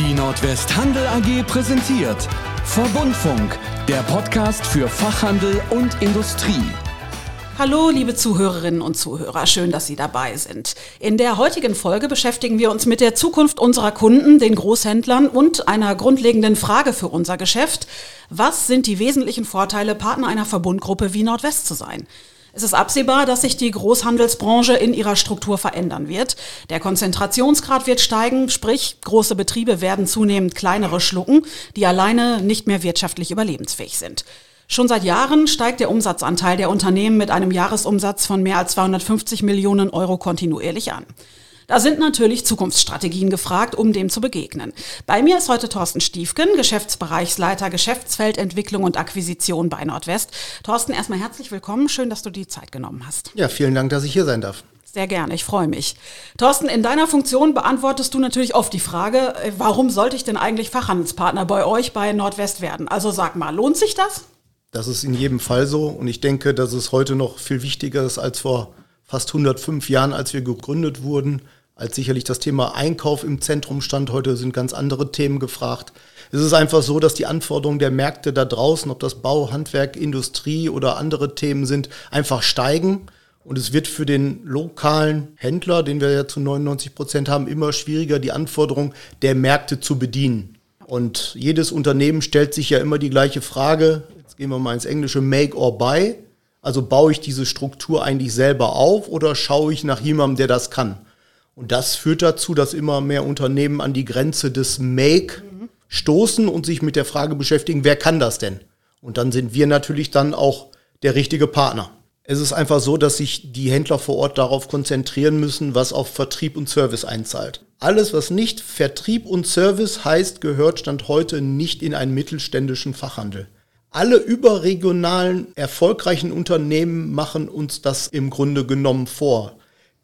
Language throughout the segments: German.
Die Nordwest Handel AG präsentiert Verbundfunk, der Podcast für Fachhandel und Industrie. Hallo, liebe Zuhörerinnen und Zuhörer, schön, dass Sie dabei sind. In der heutigen Folge beschäftigen wir uns mit der Zukunft unserer Kunden, den Großhändlern und einer grundlegenden Frage für unser Geschäft. Was sind die wesentlichen Vorteile, Partner einer Verbundgruppe wie Nordwest zu sein? Es ist absehbar, dass sich die Großhandelsbranche in ihrer Struktur verändern wird. Der Konzentrationsgrad wird steigen, sprich große Betriebe werden zunehmend kleinere schlucken, die alleine nicht mehr wirtschaftlich überlebensfähig sind. Schon seit Jahren steigt der Umsatzanteil der Unternehmen mit einem Jahresumsatz von mehr als 250 Millionen Euro kontinuierlich an. Da sind natürlich Zukunftsstrategien gefragt, um dem zu begegnen. Bei mir ist heute Thorsten Stiefken, Geschäftsbereichsleiter Geschäftsfeldentwicklung und Akquisition bei Nordwest. Thorsten, erstmal herzlich willkommen. Schön, dass du die Zeit genommen hast. Ja, vielen Dank, dass ich hier sein darf. Sehr gerne, ich freue mich. Thorsten, in deiner Funktion beantwortest du natürlich oft die Frage, warum sollte ich denn eigentlich Fachhandelspartner bei euch bei Nordwest werden? Also sag mal, lohnt sich das? Das ist in jedem Fall so und ich denke, dass es heute noch viel wichtiger ist als vor fast 105 Jahren, als wir gegründet wurden, als sicherlich das Thema Einkauf im Zentrum stand. Heute sind ganz andere Themen gefragt. Es ist einfach so, dass die Anforderungen der Märkte da draußen, ob das Bau, Handwerk, Industrie oder andere Themen sind, einfach steigen. Und es wird für den lokalen Händler, den wir ja zu 99% haben, immer schwieriger, die Anforderungen der Märkte zu bedienen. Und jedes Unternehmen stellt sich ja immer die gleiche Frage, jetzt gehen wir mal ins Englische, make or buy. Also baue ich diese Struktur eigentlich selber auf oder schaue ich nach jemandem, der das kann? Und das führt dazu, dass immer mehr Unternehmen an die Grenze des Make stoßen und sich mit der Frage beschäftigen, wer kann das denn? Und dann sind wir natürlich dann auch der richtige Partner. Es ist einfach so, dass sich die Händler vor Ort darauf konzentrieren müssen, was auf Vertrieb und Service einzahlt. Alles, was nicht Vertrieb und Service heißt, gehört Stand heute nicht in einen mittelständischen Fachhandel. Alle überregionalen, erfolgreichen Unternehmen machen uns das im Grunde genommen vor.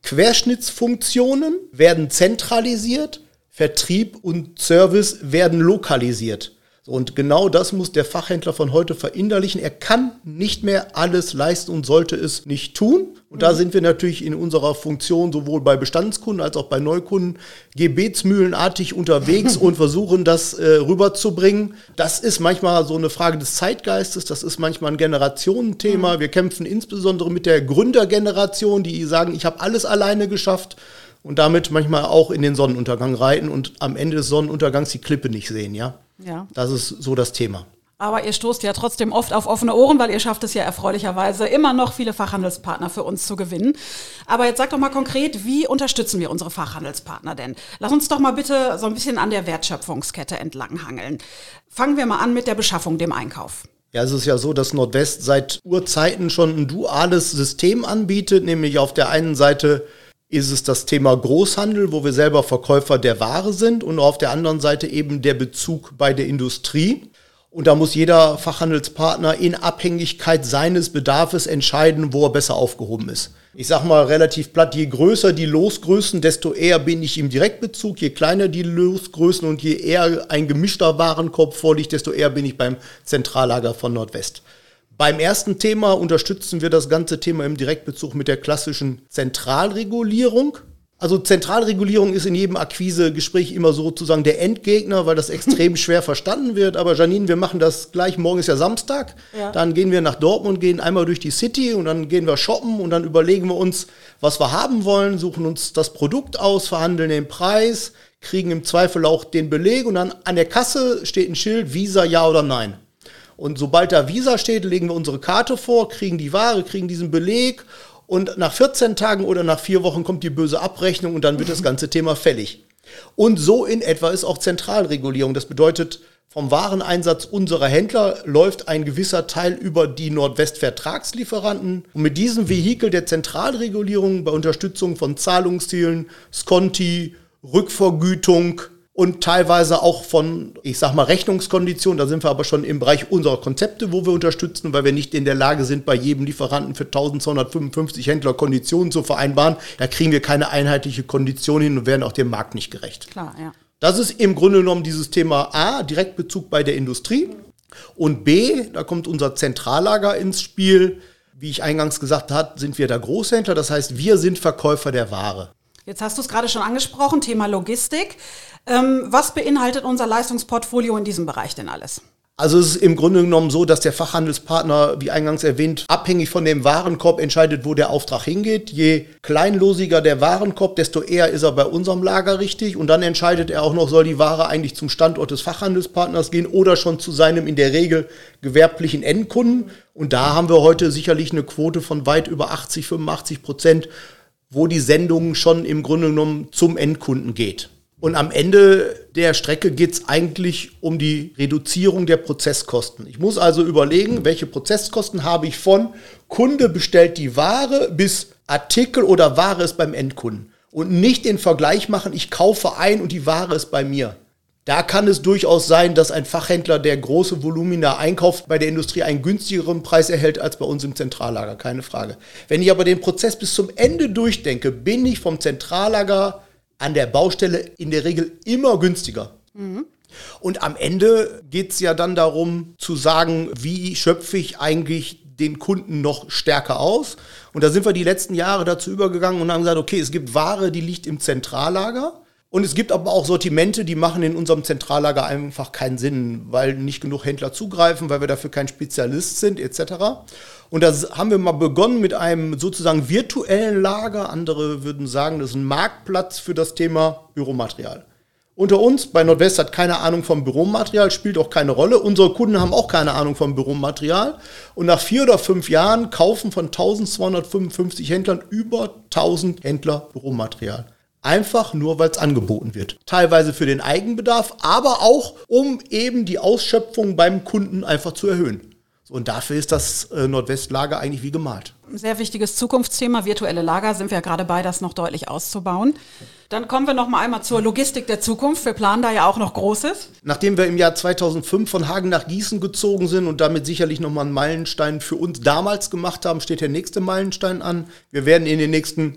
Querschnittsfunktionen werden zentralisiert, Vertrieb und Service werden lokalisiert. Und genau das muss der Fachhändler von heute verinnerlichen. Er kann nicht mehr alles leisten und sollte es nicht tun. Und da sind wir natürlich in unserer Funktion sowohl bei Bestandskunden als auch bei Neukunden gebetsmühlenartig unterwegs und versuchen das rüberzubringen. Das ist manchmal so eine Frage des Zeitgeistes, das ist manchmal ein Generationenthema. Wir kämpfen insbesondere mit der Gründergeneration, die sagen, ich habe alles alleine geschafft. Und damit manchmal auch in den Sonnenuntergang reiten und am Ende des Sonnenuntergangs die Klippe nicht sehen, ja? Ja. Das ist so das Thema. Aber ihr stoßt ja trotzdem oft auf offene Ohren, weil ihr schafft es ja erfreulicherweise immer noch viele Fachhandelspartner für uns zu gewinnen. Aber jetzt sag doch mal konkret, wie unterstützen wir unsere Fachhandelspartner denn? Lass uns doch mal bitte so ein bisschen an der Wertschöpfungskette entlanghangeln. Fangen wir mal an mit der Beschaffung, dem Einkauf. Ja, es ist ja so, dass Nordwest seit Urzeiten schon ein duales System anbietet, nämlich auf der einen Seite ist es das Thema Großhandel, wo wir selber Verkäufer der Ware sind und auf der anderen Seite eben der Bezug bei der Industrie. Und da muss jeder Fachhandelspartner in Abhängigkeit seines Bedarfs entscheiden, wo er besser aufgehoben ist. Ich sage mal relativ platt, je größer die Losgrößen, desto eher bin ich im Direktbezug. Je kleiner die Losgrößen und je eher ein gemischter Warenkorb vorliegt, desto eher bin ich beim Zentrallager von Nordwest. Beim ersten Thema unterstützen wir das ganze Thema im Direktbezug mit der klassischen Zentralregulierung. Also Zentralregulierung ist in jedem Akquisegespräch immer sozusagen der Endgegner, weil das extrem schwer verstanden wird. Aber Janine, wir machen das gleich, morgen ist ja Samstag. Ja. Dann gehen wir nach Dortmund, gehen einmal durch die City und dann gehen wir shoppen und dann überlegen wir uns, was wir haben wollen, suchen uns das Produkt aus, verhandeln den Preis, kriegen im Zweifel auch den Beleg und dann an der Kasse steht ein Schild, Visa, ja oder nein. Und sobald da Visa steht, legen wir unsere Karte vor, kriegen die Ware, kriegen diesen Beleg und nach 14 Tagen oder nach 4 Wochen kommt die böse Abrechnung und dann wird das ganze Thema fällig. Und so in etwa ist auch Zentralregulierung. Das bedeutet, vom Wareneinsatz unserer Händler läuft ein gewisser Teil über die Nordwest-Vertragslieferanten. Und mit diesem Vehikel der Zentralregulierung bei Unterstützung von Zahlungszielen, Sconti, Rückvergütung, und teilweise auch von, ich sag mal, Rechnungskonditionen. Da sind wir aber schon im Bereich unserer Konzepte, wo wir unterstützen, weil wir nicht in der Lage sind, bei jedem Lieferanten für 1255 Händler Konditionen zu vereinbaren. Da kriegen wir keine einheitliche Kondition hin und werden auch dem Markt nicht gerecht. Klar, ja. Das ist im Grunde genommen dieses Thema A, Direktbezug bei der Industrie. Und B, da kommt unser Zentrallager ins Spiel. Wie ich eingangs gesagt habe, sind wir der Großhändler. Das heißt, wir sind Verkäufer der Ware. Jetzt hast du es gerade schon angesprochen, Thema Logistik. Was beinhaltet unser Leistungsportfolio in diesem Bereich denn alles? Also es ist im Grunde genommen so, dass der Fachhandelspartner, wie eingangs erwähnt, abhängig von dem Warenkorb entscheidet, wo der Auftrag hingeht. Je kleinlosiger der Warenkorb, desto eher ist er bei unserem Lager richtig. Und dann entscheidet er auch noch, soll die Ware eigentlich zum Standort des Fachhandelspartners gehen oder schon zu seinem in der Regel gewerblichen Endkunden. Und da haben wir heute sicherlich eine Quote von weit über 80-85%, wo die Sendung schon im Grunde genommen zum Endkunden geht. Und am Ende der Strecke geht es eigentlich um die Reduzierung der Prozesskosten. Ich muss also überlegen, welche Prozesskosten habe ich von Kunde bestellt die Ware bis Artikel oder Ware ist beim Endkunden. Und nicht den Vergleich machen, ich kaufe ein und die Ware ist bei mir. Da kann es durchaus sein, dass ein Fachhändler, der große Volumina einkauft, bei der Industrie einen günstigeren Preis erhält als bei uns im Zentrallager, keine Frage. Wenn ich aber den Prozess bis zum Ende durchdenke, bin ich vom Zentrallager an der Baustelle in der Regel immer günstiger. Und am Ende geht es ja dann darum zu sagen, wie schöpfe ich eigentlich den Kunden noch stärker aus. Und da sind wir die letzten Jahre dazu übergegangen und haben gesagt, okay, es gibt Ware, die liegt im Zentrallager. Und es gibt aber auch Sortimente, die machen in unserem Zentrallager einfach keinen Sinn, weil nicht genug Händler zugreifen, weil wir dafür kein Spezialist sind etc. Und da haben wir mal begonnen mit einem sozusagen virtuellen Lager. Andere würden sagen, das ist ein Marktplatz für das Thema Büromaterial. Unter uns bei Nordwest hat keine Ahnung vom Büromaterial, spielt auch keine Rolle. Unsere Kunden haben auch keine Ahnung vom Büromaterial. Und nach 4 oder 5 Jahren kaufen von 1255 Händlern über 1000 Händler Büromaterial. Einfach nur, weil es angeboten wird. Teilweise für den Eigenbedarf, aber auch, um eben die Ausschöpfung beim Kunden einfach zu erhöhen. So, und dafür ist das Nordwestlager eigentlich wie gemalt. Ein sehr wichtiges Zukunftsthema, virtuelle Lager, sind wir ja gerade bei, das noch deutlich auszubauen. Dann kommen wir noch mal einmal zur Logistik der Zukunft. Wir planen da ja auch noch Großes. Nachdem wir im Jahr 2005 von Hagen nach Gießen gezogen sind und damit sicherlich nochmal einen Meilenstein für uns damals gemacht haben, steht der nächste Meilenstein an. Wir werden in den nächsten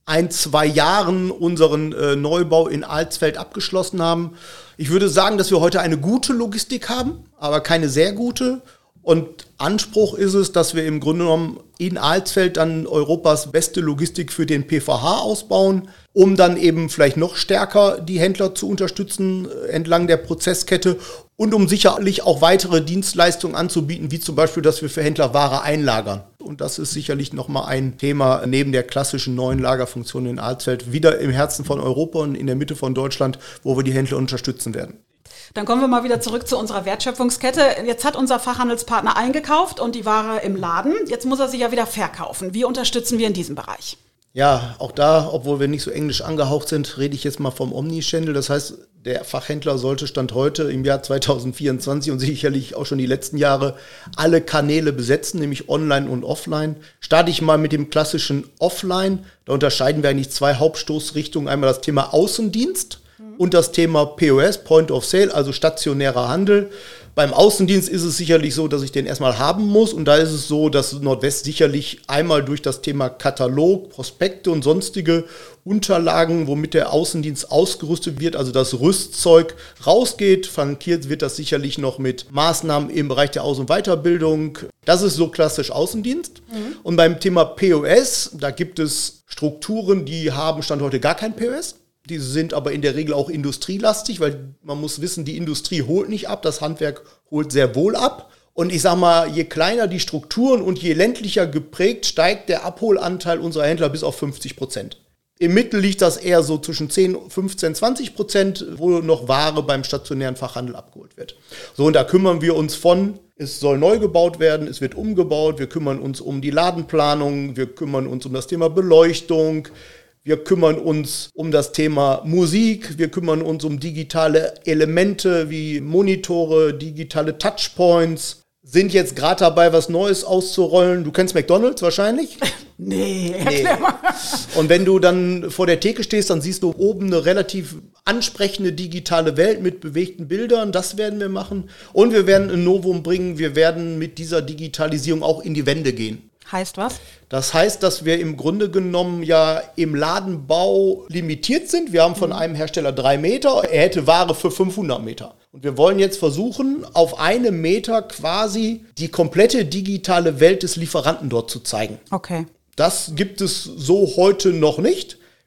1-2 Jahren unseren Neubau in Alsfeld abgeschlossen haben. Ich würde sagen, dass wir heute eine gute Logistik haben, aber keine sehr gute. Und Anspruch ist es, dass wir im Grunde genommen in Alsfeld dann Europas beste Logistik für den PVH ausbauen, um dann eben vielleicht noch stärker die Händler zu unterstützen entlang der Prozesskette und um sicherlich auch weitere Dienstleistungen anzubieten, wie zum Beispiel, dass wir für Händler Ware einlagern. Und das ist sicherlich nochmal ein Thema neben der klassischen neuen Lagerfunktion in Alsfeld, wieder im Herzen von Europa und in der Mitte von Deutschland, wo wir die Händler unterstützen werden. Dann kommen wir mal wieder zurück zu unserer Wertschöpfungskette. Jetzt hat unser Fachhandelspartner eingekauft und die Ware im Laden. Jetzt muss er sie ja wieder verkaufen. Wie unterstützen wir in diesem Bereich? Ja, auch da, obwohl wir nicht so englisch angehaucht sind, rede ich jetzt mal vom Omnichannel. Das heißt, der Fachhändler sollte Stand heute im Jahr 2024 und sicherlich auch schon die letzten Jahre alle Kanäle besetzen, nämlich online und offline. Starte ich mal mit dem klassischen Offline. Da unterscheiden wir eigentlich 2 Hauptstoßrichtungen. Einmal das Thema Außendienst und das Thema POS, Point of Sale, also stationärer Handel. Beim Außendienst ist es sicherlich so, dass ich den erstmal haben muss. Und da ist es so, dass Nordwest sicherlich einmal durch das Thema Katalog, Prospekte und sonstige Unterlagen, womit der Außendienst ausgerüstet wird, also das Rüstzeug rausgeht. Flankiert wird das sicherlich noch mit Maßnahmen im Bereich der Aus- und Weiterbildung. Das ist so klassisch Außendienst. Und beim Thema POS, da gibt es Strukturen, die haben Stand heute gar kein POS. Die sind aber in der Regel auch industrielastig, weil man muss wissen, die Industrie holt nicht ab, das Handwerk holt sehr wohl ab. Und ich sag mal, je kleiner die Strukturen und je ländlicher geprägt, steigt der Abholanteil unserer Händler bis auf 50%. Im Mittel liegt das eher so zwischen 10, 15, 20%, wo noch Ware beim stationären Fachhandel abgeholt wird. So, und da kümmern wir uns es soll neu gebaut werden, es wird umgebaut, wir kümmern uns um die Ladenplanung, wir kümmern uns um das Thema Beleuchtung, wir kümmern uns um das Thema Musik, wir kümmern uns um digitale Elemente wie Monitore, digitale Touchpoints, sind jetzt gerade dabei, was Neues auszurollen. Du kennst McDonald's wahrscheinlich? Nee, erklär mal. Und wenn du dann vor der Theke stehst, dann siehst du oben eine relativ ansprechende digitale Welt mit bewegten Bildern. Das werden wir machen. Und wir werden ein Novum bringen. Wir werden mit dieser Digitalisierung auch in die Wände gehen. Heißt was? Das heißt, dass wir im Grunde genommen ja im Ladenbau limitiert sind. Wir haben von einem Hersteller 3 Meter, er hätte Ware für 500 Meter. Und wir wollen jetzt versuchen, auf 1 Meter quasi die komplette digitale Welt des Lieferanten dort zu zeigen. Okay. Das gibt es so heute noch nicht.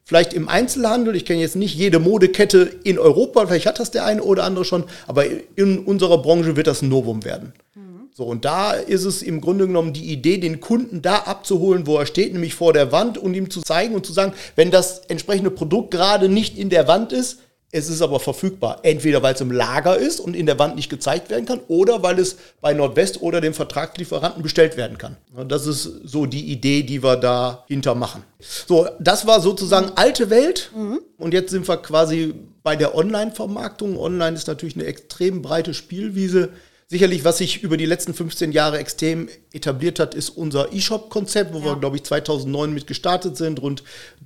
vielleicht im Einzelhandel, ich kenne jetzt nicht jede Modekette in Europa, vielleicht hat das der eine oder andere schon, aber in unserer Branche wird das ein Novum werden. So, und da ist es im Grunde genommen die Idee, den Kunden da abzuholen, wo er steht, nämlich vor der Wand, und ihm zu zeigen und zu sagen, wenn das entsprechende Produkt gerade nicht in der Wand ist, es ist aber verfügbar. Entweder weil es im Lager ist und in der Wand nicht gezeigt werden kann, oder weil es bei Nordwest oder dem Vertragslieferanten bestellt werden kann. Das ist so die Idee, die wir dahinter machen. So, das war sozusagen alte Welt. Und jetzt sind wir quasi bei der Online-Vermarktung. Online ist natürlich eine extrem breite Spielwiese. Sicherlich, was sich über die letzten 15 Jahre extrem etabliert hat, ist unser E-Shop-Konzept, wo wir, glaube ich, 2009 mit gestartet sind. Rund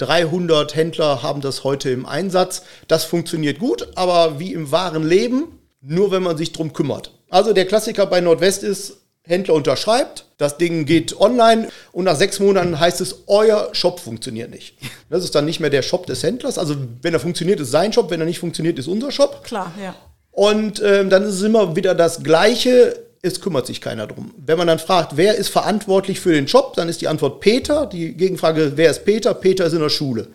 300 Händler haben das heute im Einsatz. Das funktioniert gut, aber wie im wahren Leben, nur wenn man sich drum kümmert. Also der Klassiker bei Nordwest ist, Händler unterschreibt, das Ding geht online und nach 6 Monaten heißt es, euer Shop funktioniert nicht. Das ist dann nicht mehr der Shop des Händlers. Also wenn er funktioniert, ist sein Shop, wenn er nicht funktioniert, ist unser Shop. Klar, ja. Und dann ist es immer wieder das Gleiche, es kümmert sich keiner drum. Wenn man dann fragt, wer ist verantwortlich für den Shop, dann ist die Antwort Peter. Die Gegenfrage, wer ist Peter? Peter ist in der Schule.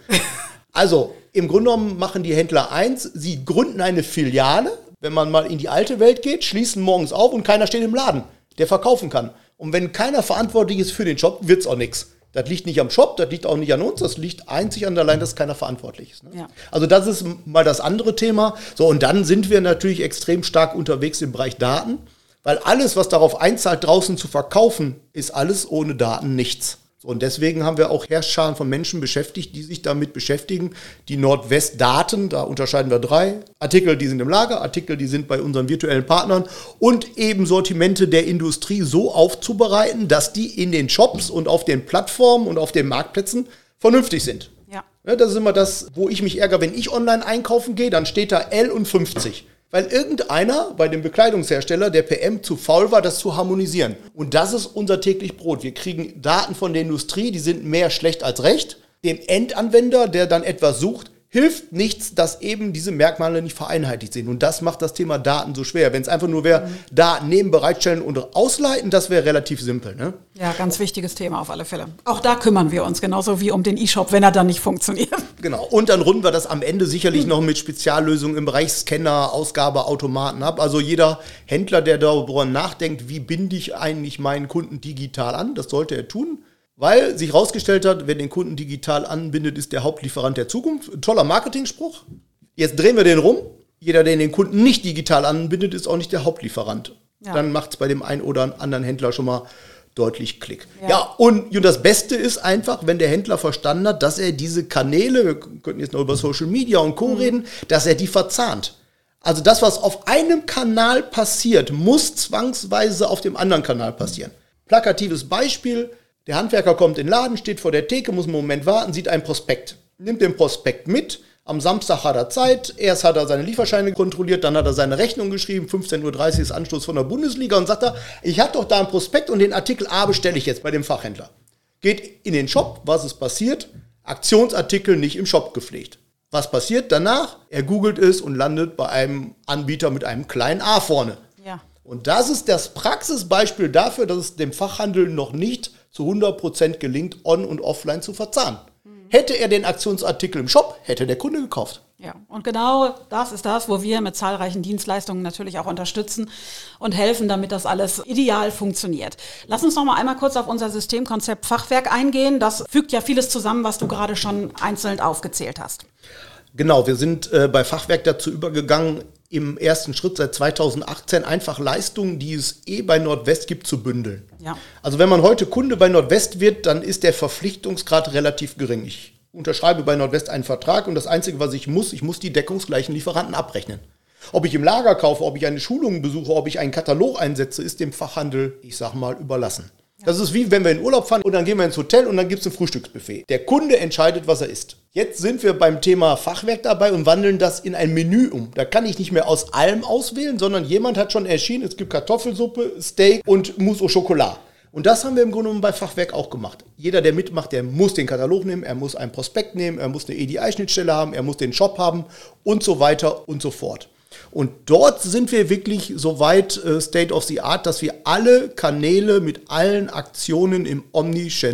Also im Grunde genommen machen die Händler eins, sie gründen eine Filiale, wenn man mal in die alte Welt geht, schließen morgens auf und keiner steht im Laden, der verkaufen kann. Und wenn keiner verantwortlich ist für den Shop, wird es auch nichts. Das liegt nicht am Shop, das liegt auch nicht an uns, das liegt einzig und allein, dass keiner verantwortlich ist. Ne? Ja. Also das ist mal das andere Thema. So, und dann sind wir natürlich extrem stark unterwegs im Bereich Daten, weil alles, was darauf einzahlt, draußen zu verkaufen, ist alles ohne Daten nichts. So, und deswegen haben wir auch Heerscharen von Menschen beschäftigt, die sich damit beschäftigen. Die Nordwest-Daten, da unterscheiden wir 3. Artikel, die sind im Lager, Artikel, die sind bei unseren virtuellen Partnern, und eben Sortimente der Industrie so aufzubereiten, dass die in den Shops und auf den Plattformen und auf den Marktplätzen vernünftig sind. Ja. Ja, das ist immer das, wo ich mich ärgere, wenn ich online einkaufen gehe, dann steht da L und 50. Weil irgendeiner bei dem Bekleidungshersteller, der PM, zu faul war, das zu harmonisieren. Und das ist unser täglich Brot. Wir kriegen Daten von der Industrie, die sind mehr schlecht als recht. Dem Endanwender, der dann etwas sucht, hilft nichts, dass eben diese Merkmale nicht vereinheitlicht sind. Und das macht das Thema Daten so schwer. Wenn es einfach nur wäre, Daten nehmen, bereitstellen und ausleiten, das wäre relativ simpel. Ne? Ja, ganz wichtiges Thema auf alle Fälle. Auch da kümmern wir uns, genauso wie um den E-Shop, wenn er dann nicht funktioniert. Genau, und dann runden wir das am Ende sicherlich noch mit Speziallösungen im Bereich Scanner, Ausgabeautomaten ab. Also jeder Händler, der darüber nachdenkt, wie binde ich eigentlich meinen Kunden digital an, das sollte er tun. Weil sich herausgestellt hat, wer den Kunden digital anbindet, ist der Hauptlieferant der Zukunft. Ein toller Marketingspruch. Jetzt drehen wir den rum. Jeder, der den Kunden nicht digital anbindet, ist auch nicht der Hauptlieferant. Ja. Dann macht es bei dem einen oder anderen Händler schon mal deutlich Klick. Ja, und das Beste ist einfach, wenn der Händler verstanden hat, dass er diese Kanäle, wir könnten jetzt noch über Social Media und Co. reden, dass er die verzahnt. Also das, was auf einem Kanal passiert, muss zwangsweise auf dem anderen Kanal passieren. Plakatives Beispiel: Der Handwerker kommt in den Laden, steht vor der Theke, muss einen Moment warten, sieht ein Prospekt. Nimmt den Prospekt mit, am Samstag hat er Zeit, erst hat er seine Lieferscheine kontrolliert, dann hat er seine Rechnung geschrieben, 15:30 Uhr ist Anstoß von der Bundesliga, und sagt er, ich habe doch da einen Prospekt und den Artikel A bestelle ich jetzt bei dem Fachhändler. Geht in den Shop, was ist passiert? Aktionsartikel nicht im Shop gepflegt. Was passiert danach? Er googelt es und landet bei einem Anbieter mit einem kleinen A vorne. Ja. Und das ist das Praxisbeispiel dafür, dass es dem Fachhandel noch nicht zu 100% gelingt, on- und offline zu verzahnen. Hätte er den Aktionsartikel im Shop, hätte der Kunde gekauft. Ja, und genau das ist das, wo wir mit zahlreichen Dienstleistungen natürlich auch unterstützen und helfen, damit das alles ideal funktioniert. Lass uns noch mal einmal kurz auf unser Systemkonzept Fachwerk eingehen. Das fügt ja vieles zusammen, was du gerade schon einzeln aufgezählt hast. Genau, wir sind bei Fachwerk dazu übergegangen, im ersten Schritt seit 2018 einfach Leistungen, die es bei Nordwest gibt, zu bündeln. Ja. Also wenn man heute Kunde bei Nordwest wird, dann ist der Verpflichtungsgrad relativ gering. Ich unterschreibe bei Nordwest einen Vertrag und das Einzige, was ich muss die deckungsgleichen Lieferanten abrechnen. Ob ich im Lager kaufe, ob ich eine Schulung besuche, ob ich einen Katalog einsetze, ist dem Fachhandel, ich sag mal, überlassen. Ja. Das ist wie wenn wir in Urlaub fahren und dann gehen wir ins Hotel und dann gibt es ein Frühstücksbuffet. Der Kunde entscheidet, was er isst. Jetzt sind wir beim Thema Fachwerk dabei und wandeln das in ein Menü um. Da kann ich nicht mehr aus allem auswählen, sondern jemand hat schon erschienen, es gibt Kartoffelsuppe, Steak und Mousse au Chocolat. Und das haben wir im Grunde genommen bei Fachwerk auch gemacht. Jeder, der mitmacht, der muss den Katalog nehmen, er muss einen Prospekt nehmen, er muss eine EDI-Schnittstelle haben, er muss den Shop haben und so weiter und so fort. Und dort sind wir wirklich so weit State of the Art, dass wir alle Kanäle mit allen Aktionen im Omnichannel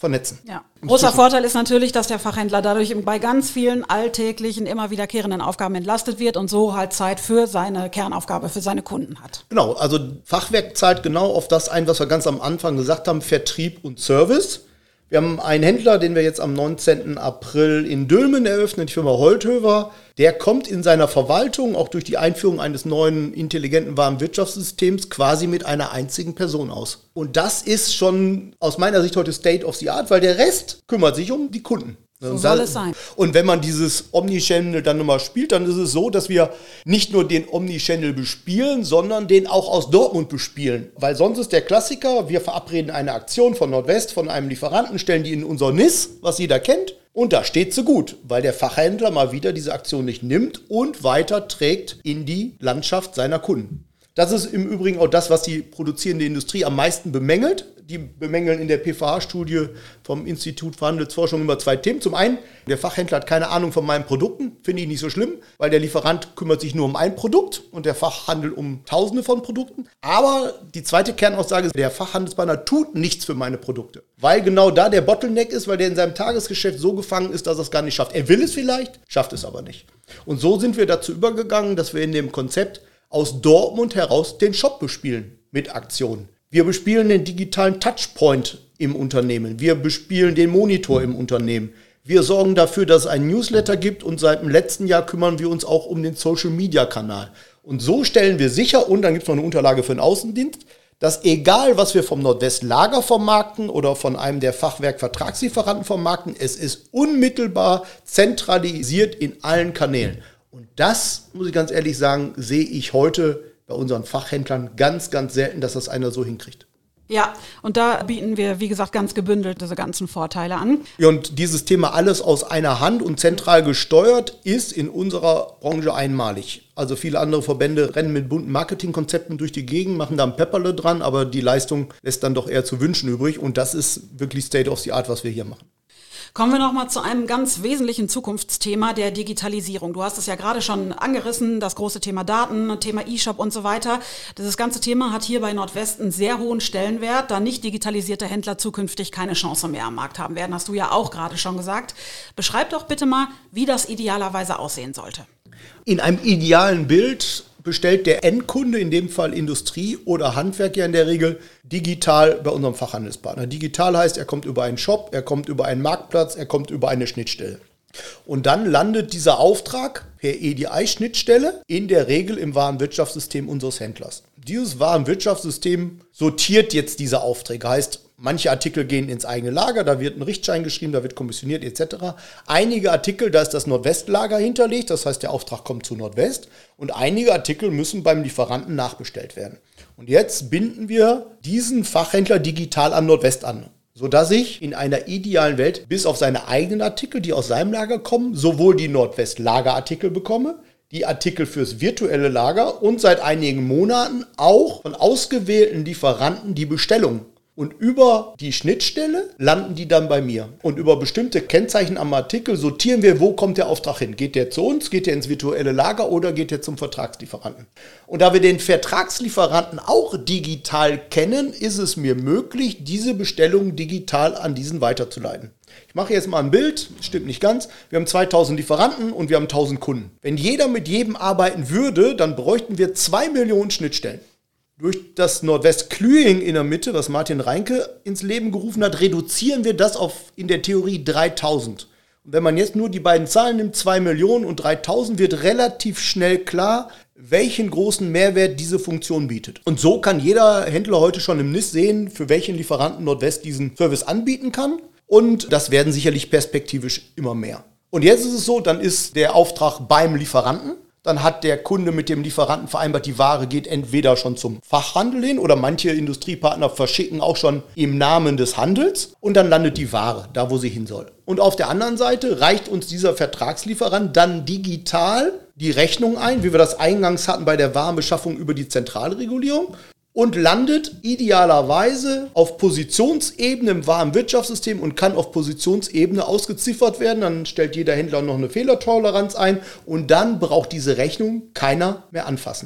vernetzen. Ja. Großer Vorteil ist natürlich, dass der Fachhändler dadurch bei ganz vielen alltäglichen, immer wiederkehrenden Aufgaben entlastet wird und so halt Zeit für seine Kernaufgabe, für seine Kunden hat. Genau, also Fachwerk zahlt genau auf das ein, was wir ganz am Anfang gesagt haben, Vertrieb und Service. Wir haben einen Händler, den wir jetzt am 19. April in Dülmen eröffnen, die Firma Holthöver. Der kommt in seiner Verwaltung, auch durch die Einführung eines neuen intelligenten Warenwirtschaftssystems, quasi mit einer einzigen Person aus. Und das ist schon aus meiner Sicht heute State of the Art, weil der Rest kümmert sich um die Kunden. So soll es sein. Und wenn man dieses Omnichannel dann nochmal spielt, dann ist es so, dass wir nicht nur den Omnichannel bespielen, sondern den auch aus Dortmund bespielen. Weil sonst ist der Klassiker, wir verabreden eine Aktion von Nordwest, von einem Lieferanten, stellen die in unser NIS, was jeder kennt. Und da steht sie gut, weil der Fachhändler mal wieder diese Aktion nicht nimmt und weiterträgt in die Landschaft seiner Kunden. Das ist im Übrigen auch das, was die produzierende Industrie am meisten bemängelt. Die bemängeln in der PVH-Studie vom Institut für Handelsforschung immer 2 Themen. Zum einen, der Fachhändler hat keine Ahnung von meinen Produkten, finde ich nicht so schlimm, weil der Lieferant kümmert sich nur um ein Produkt und der Fachhandel um Tausende von Produkten. Aber die zweite Kernaussage ist, der Fachhandelspartner tut nichts für meine Produkte, weil genau da der Bottleneck ist, weil der in seinem Tagesgeschäft so gefangen ist, dass er es gar nicht schafft. Er will es vielleicht, schafft es aber nicht. Und so sind wir dazu übergegangen, dass wir in dem Konzept aus Dortmund heraus den Shop bespielen mit Aktionen. Wir bespielen den digitalen Touchpoint im Unternehmen. Wir bespielen den Monitor im Unternehmen. Wir sorgen dafür, dass es einen Newsletter gibt und seit dem letzten Jahr kümmern wir uns auch um den Social-Media-Kanal. Und so stellen wir sicher, und dann gibt es noch eine Unterlage für den Außendienst, dass egal, was wir vom Nordwest-Lager vermarkten oder von einem der Fachwerk-Vertragslieferanten vermarkten, es ist unmittelbar zentralisiert in allen Kanälen. Und das, muss ich ganz ehrlich sagen, sehe ich heute bei unseren Fachhändlern ganz, ganz selten, dass das einer so hinkriegt. Ja, und da bieten wir, wie gesagt, ganz gebündelt diese ganzen Vorteile an. Ja, und dieses Thema alles aus einer Hand und zentral gesteuert ist in unserer Branche einmalig. Also viele andere Verbände rennen mit bunten Marketingkonzepten durch die Gegend, machen da ein Pepperle dran, aber die Leistung lässt dann doch eher zu wünschen übrig. Und das ist wirklich State of the Art, was wir hier machen. Kommen wir nochmal zu einem ganz wesentlichen Zukunftsthema der Digitalisierung. Du hast es ja gerade schon angerissen, das große Thema Daten, Thema E-Shop und so weiter. Dieses ganze Thema hat hier bei Nordwest einen sehr hohen Stellenwert, da nicht digitalisierte Händler zukünftig keine Chance mehr am Markt haben werden. Hast du ja auch gerade schon gesagt. Beschreib doch bitte mal, wie das idealerweise aussehen sollte. In einem idealen Bild bestellt der Endkunde, in dem Fall Industrie oder Handwerk ja in der Regel, digital bei unserem Fachhandelspartner. Digital heißt, er kommt über einen Shop, er kommt über einen Marktplatz, er kommt über eine Schnittstelle. Und dann landet dieser Auftrag per EDI-Schnittstelle in der Regel im Warenwirtschaftssystem unseres Händlers. Dieses Warenwirtschaftssystem sortiert jetzt diese Aufträge. Heißt, manche Artikel gehen ins eigene Lager, da wird ein Richtschein geschrieben, da wird kommissioniert etc. Einige Artikel, da ist das Nordwestlager hinterlegt, das heißt, der Auftrag kommt zu Nordwest. Und einige Artikel müssen beim Lieferanten nachbestellt werden. Und jetzt binden wir diesen Fachhändler digital an Nordwest an, sodass ich in einer idealen Welt bis auf seine eigenen Artikel, die aus seinem Lager kommen, sowohl die Nordwest-Lagerartikel bekomme, die Artikel fürs virtuelle Lager und seit einigen Monaten auch von ausgewählten Lieferanten die Bestellung. Und über die Schnittstelle landen die dann bei mir. Und über bestimmte Kennzeichen am Artikel sortieren wir, wo kommt der Auftrag hin. Geht der zu uns, geht der ins virtuelle Lager oder geht der zum Vertragslieferanten? Und da wir den Vertragslieferanten auch digital kennen, ist es mir möglich, diese Bestellung digital an diesen weiterzuleiten. Ich mache jetzt mal ein Bild, stimmt nicht ganz. Wir haben 2000 Lieferanten und wir haben 1000 Kunden. Wenn jeder mit jedem arbeiten würde, dann bräuchten wir 2 Millionen Schnittstellen. Durch das Nordwest Clearing in der Mitte, was Martin Reinke ins Leben gerufen hat, reduzieren wir das auf in der Theorie 3000. Und wenn man jetzt nur die beiden Zahlen nimmt, 2 Millionen und 3000, wird relativ schnell klar, welchen großen Mehrwert diese Funktion bietet. Und so kann jeder Händler heute schon im NIS sehen, für welchen Lieferanten Nordwest diesen Service anbieten kann. Und das werden sicherlich perspektivisch immer mehr. Und jetzt ist es so, dann ist der Auftrag beim Lieferanten. Dann hat der Kunde mit dem Lieferanten vereinbart, die Ware geht entweder schon zum Fachhandel hin oder manche Industriepartner verschicken auch schon im Namen des Handels und dann landet die Ware da, wo sie hin soll. Und auf der anderen Seite reicht uns dieser Vertragslieferant dann digital die Rechnung ein, wie wir das eingangs hatten bei der Warenbeschaffung über die Zentralregulierung. Und landet idealerweise auf Positionsebene im Warenwirtschaftssystem und kann auf Positionsebene ausgeziffert werden. Dann stellt jeder Händler noch eine Fehlertoleranz ein und dann braucht diese Rechnung keiner mehr anfassen.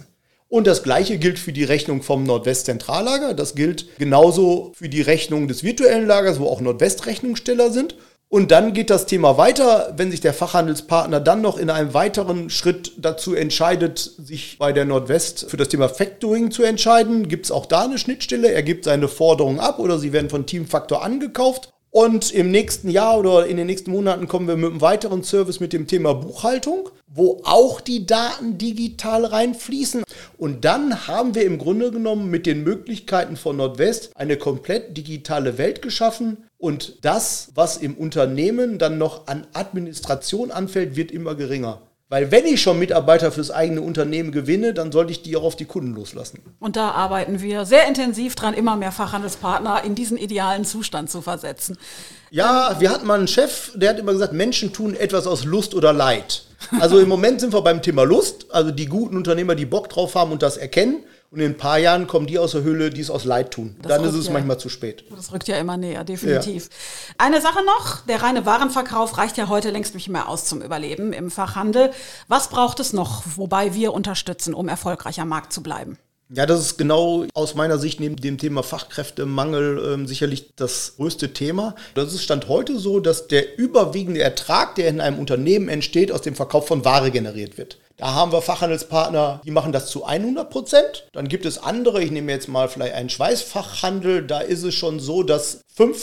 Und das Gleiche gilt für die Rechnung vom Nordwest-Zentrallager. Das gilt genauso für die Rechnung des virtuellen Lagers, wo auch Nordwest-Rechnungssteller sind. Und dann geht das Thema weiter, wenn sich der Fachhandelspartner dann noch in einem weiteren Schritt dazu entscheidet, sich bei der Nordwest für das Thema Factoring zu entscheiden, gibt es auch da eine Schnittstelle. Er gibt seine Forderungen ab oder sie werden von Teamfaktor angekauft. Und im nächsten Jahr oder in den nächsten Monaten kommen wir mit einem weiteren Service mit dem Thema Buchhaltung, wo auch die Daten digital reinfließen. Und dann haben wir im Grunde genommen mit den Möglichkeiten von Nordwest eine komplett digitale Welt geschaffen. Und das, was im Unternehmen dann noch an Administration anfällt, wird immer geringer. Weil wenn ich schon Mitarbeiter fürs eigene Unternehmen gewinne, dann sollte ich die auch auf die Kunden loslassen. Und da arbeiten wir sehr intensiv dran, immer mehr Fachhandelspartner in diesen idealen Zustand zu versetzen. Ja, wir hatten mal einen Chef, der hat immer gesagt, Menschen tun etwas aus Lust oder Leid. Also im Moment sind wir beim Thema Lust, also die guten Unternehmer, die Bock drauf haben und das erkennen. Und in ein paar Jahren kommen die aus der Höhle, die es aus Leid tun. Dann ist es manchmal zu spät. Das rückt ja immer näher, definitiv. Ja. Eine Sache noch, der reine Warenverkauf reicht ja heute längst nicht mehr aus zum Überleben im Fachhandel. Was braucht es noch, wobei wir unterstützen, um erfolgreich am Markt zu bleiben? Ja, das ist genau aus meiner Sicht neben dem Thema Fachkräftemangel sicherlich das größte Thema. Das ist Stand heute so, dass der überwiegende Ertrag, der in einem Unternehmen entsteht, aus dem Verkauf von Ware generiert wird. Da haben wir Fachhandelspartner, die machen das zu 100%. Dann gibt es andere, ich nehme jetzt mal vielleicht einen Schweißfachhandel, da ist es schon so, dass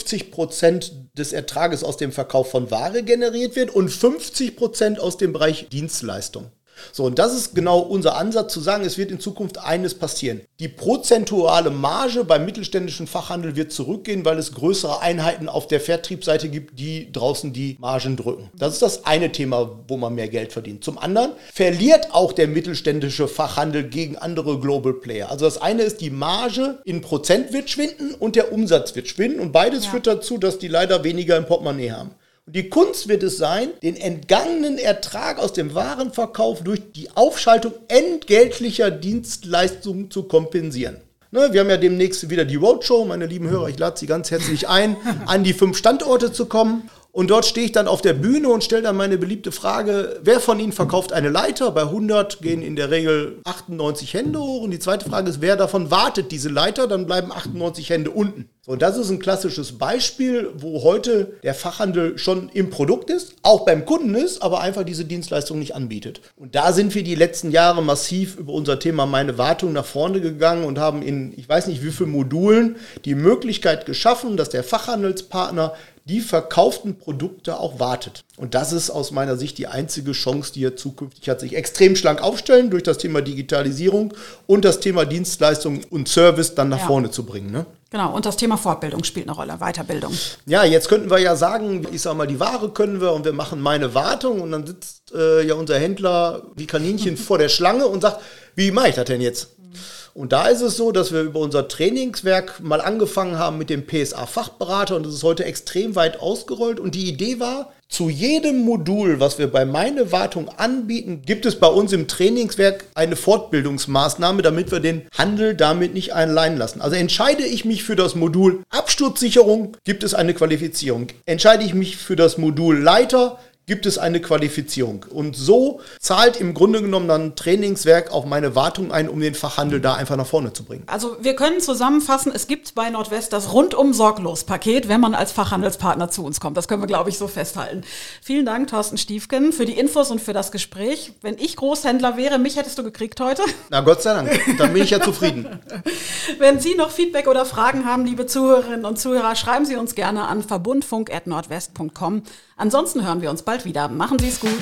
50% des Ertrages aus dem Verkauf von Ware generiert wird und 50% aus dem Bereich Dienstleistung. So, und das ist genau unser Ansatz, zu sagen, es wird in Zukunft eines passieren. Die prozentuale Marge beim mittelständischen Fachhandel wird zurückgehen, weil es größere Einheiten auf der Vertriebsseite gibt, die draußen die Margen drücken. Das ist das eine Thema, wo man mehr Geld verdient. Zum anderen verliert auch der mittelständische Fachhandel gegen andere Global Player. Also das eine ist, die Marge in Prozent wird schwinden und der Umsatz wird schwinden. Und beides führt dazu, dass die leider weniger im Portemonnaie haben. Und die Kunst wird es sein, den entgangenen Ertrag aus dem Warenverkauf durch die Aufschaltung entgeltlicher Dienstleistungen zu kompensieren. Wir haben ja demnächst wieder die Roadshow. Meine lieben Hörer, ich lade Sie ganz herzlich ein, an die 5 Standorte zu kommen. Und dort stehe ich dann auf der Bühne und stelle dann meine beliebte Frage, wer von Ihnen verkauft eine Leiter? Bei 100 gehen in der Regel 98 Hände hoch. Und die zweite Frage ist, wer davon wartet diese Leiter? Dann bleiben 98 Hände unten. So, und das ist ein klassisches Beispiel, wo heute der Fachhandel schon im Produkt ist, auch beim Kunden ist, aber einfach diese Dienstleistung nicht anbietet. Und da sind wir die letzten Jahre massiv über unser Thema Meine Wartung nach vorne gegangen und haben in, ich weiß nicht wie vielen Modulen, die Möglichkeit geschaffen, dass der Fachhandelspartner die verkauften Produkte auch wartet. Und das ist aus meiner Sicht die einzige Chance, die er zukünftig hat, sich extrem schlank aufstellen durch das Thema Digitalisierung und das Thema Dienstleistung und Service dann nach vorne zu bringen. Ne? Genau, und das Thema Fortbildung spielt eine Rolle, Weiterbildung. Ja, jetzt könnten wir ja sagen, ich sag mal, die Ware können wir und wir machen Meine Wartung und dann sitzt ja unser Händler wie Kaninchen vor der Schlange und sagt, wie mache ich das denn jetzt? Und da ist es so, dass wir über unser Trainingswerk mal angefangen haben mit dem PSA-Fachberater und das ist heute extrem weit ausgerollt. Und die Idee war, zu jedem Modul, was wir bei Meine Wartung anbieten, gibt es bei uns im Trainingswerk eine Fortbildungsmaßnahme, damit wir den Handel damit nicht allein lassen. Also entscheide ich mich für das Modul Absturzsicherung, gibt es eine Qualifizierung. Entscheide ich mich für das Modul Leiter, gibt es eine Qualifizierung. Und so zahlt im Grunde genommen dann Trainingswerk auf Meine Wartung ein, um den Fachhandel da einfach nach vorne zu bringen. Also wir können zusammenfassen, es gibt bei Nordwest das Rundum-Sorglos-Paket, wenn man als Fachhandelspartner zu uns kommt. Das können wir, glaube ich, so festhalten. Vielen Dank, Thorsten Stiefken, für die Infos und für das Gespräch. Wenn ich Großhändler wäre, mich hättest du gekriegt heute. Na Gott sei Dank, dann bin ich ja zufrieden. Wenn Sie noch Feedback oder Fragen haben, liebe Zuhörerinnen und Zuhörer, schreiben Sie uns gerne an verbundfunk@nordwest.com. Ansonsten hören wir uns bald wieder. Machen Sie es gut.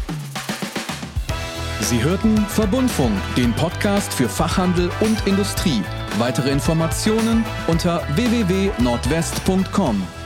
Sie hörten Verbundfunk, den Podcast für Fachhandel und Industrie. Weitere Informationen unter www.nordwest.com.